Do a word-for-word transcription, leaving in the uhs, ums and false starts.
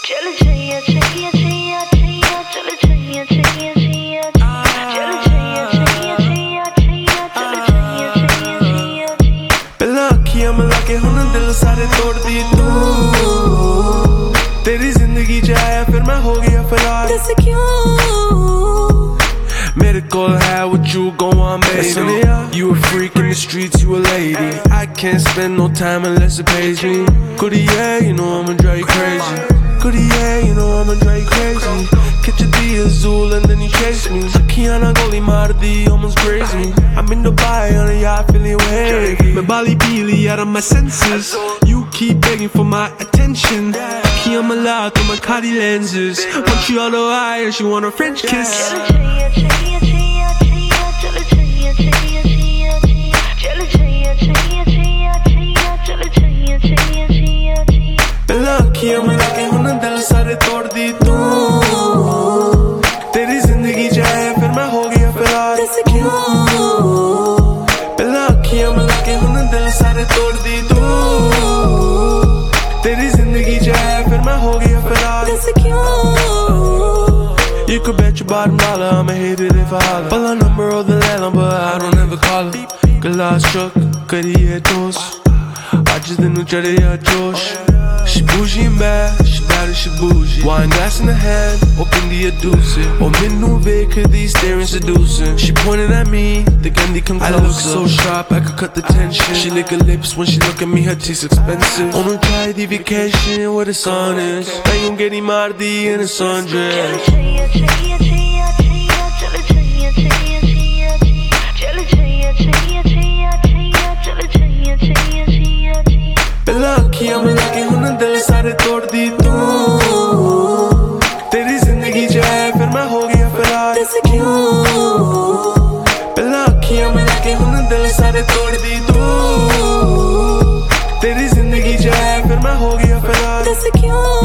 चल छैया छैया छैया छैया चल छैया छैया छैया चल छैया छैया छैया छैया चल छैया छैया छैया पहला अखियां मिला के हुन दिल सारे तोड़ दी तू तेरी जिंदगी जाया फिर मैं हो गया फरार दस क्यों मेरे कोल है what you go on baby You a freak in the streets, you a lady I can't spend no time unless it pays me Goody yeah, you know I'ma drive you crazy Goody yeah, you know I'ma drive you crazy Catch a D azul and then you chase me Akhiyan goli mardi, almost crazy me I'm in Dubai on a yacht feeling wavy मैं बाली पीली out of my senses You keep begging for my attention Akhiyan mala to my Cardi lenses Want you all the wire, she want a French kiss अखियां मिला के हुन दिल सारे तोड़ दी तू तेरी जिंदगी जाए फिर मैं हो गया फरार क्यों पहला अखियां मिला के हुन दिल सारे तोड़ दी तू तेरी जिंदगी जाए फिर मैं हो गया फरार You could bet your bottom dollar I'ma hate it if I holler Pull a number of the landline but I don't ever call her Gala struck, kariye toast आज दिन चढ़े या जोश She bougie and bad, she bad and she bougie Wine glass in the hand, open the deuce Oh, menu ਵੇਖ ਦੀ staring seducing She pointed at me, the candy come closer I look so sharp, I could cut the tension She lick her lips when she look at me, her teeth expensive On a try the vacation where the sun is I ain't getting mardi in a sundress पहला अखियां मिला के हुन दिल सारे तोड़ दी तू तेरी जिंदगी जाए फिर मैं हो गया फरार क्यों पहला अखियां मिला के हुन दिल सारे तोड़ दी तू तेरी जिंदगी जाए फिर मैं हो गया फरार क्यों